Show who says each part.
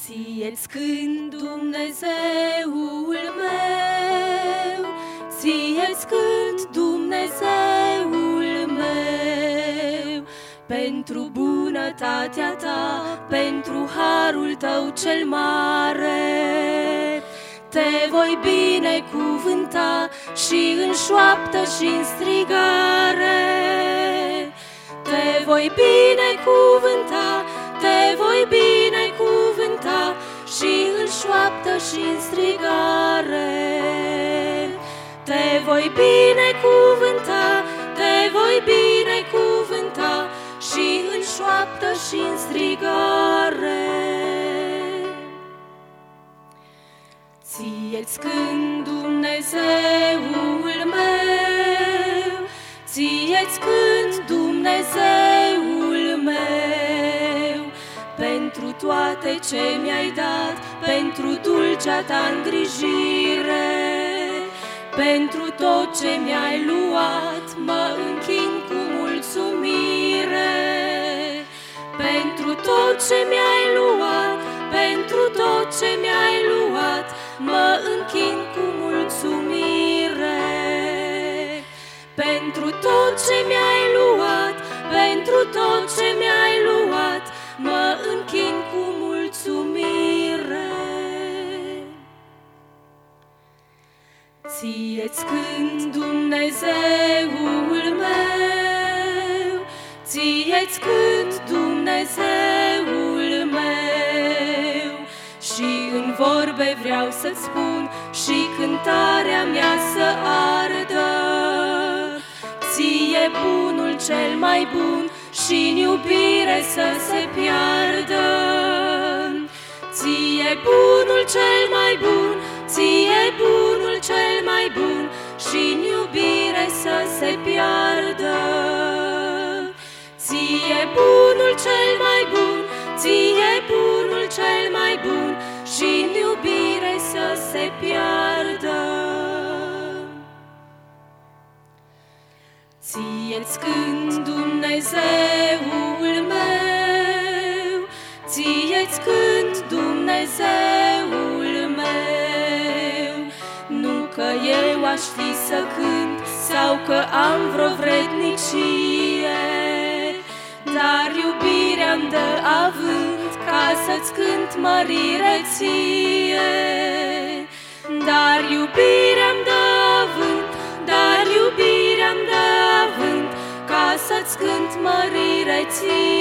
Speaker 1: Ție-ți cânt, Dumnezeul meu, Ție-ți cânt, Dumnezeul meu, pentru bunătatea Ta, pentru harul Tău cel mare. Te voi binecuvânta și în șoaptă și în strigare. Te voi binecuvânta, te voi binecuvânta și în șoaptă și în strigare. Te voi binecuvânta, te voi binecuvânta și în șoaptă și în strigare. Ție-ți cânt, Dumnezeul meu, Ție-ți cânt, Dumnezeul meu, pentru toate ce mi-ai dat, pentru dulcea Ta îngrijire, pentru tot ce mi-ai luat, mă închin cu mulțumire. Pentru tot ce mi-ai luat, pentru tot ce mi-ai luat, mă închin cu mulțumire. Pentru tot ce mi-ai luat, pentru tot ce mi-ai luat, mă închin cu mulțumire. Ție-ți cânt, Dumnezeul meu, Ție-ți cânt, Dumnezeul meu, și în vorbe vreau să-ți spun și cântarea mea să ardă. Ție bunul cel mai bun și în iubire să se piardă. Ție bunul cel mai bun, Ție bunul cel mai bun și în iubire să se piardă. Ție bunul cel mai bun, Ție bunul cel mai bun și în iubire să se piardă. Ție-ți cânt, Dumnezeul meu, Ție-ți cânt, Dumnezeul meu, nu că eu aș ști să cânt sau că am vreo vrednicie, dar iubirea-mi dă avânt ca să-ți cânt mărire Ție. Dar iubirea-mi dă avânt, dar iubirea-mi dă avânt ca să-ți cânt mărire Ție.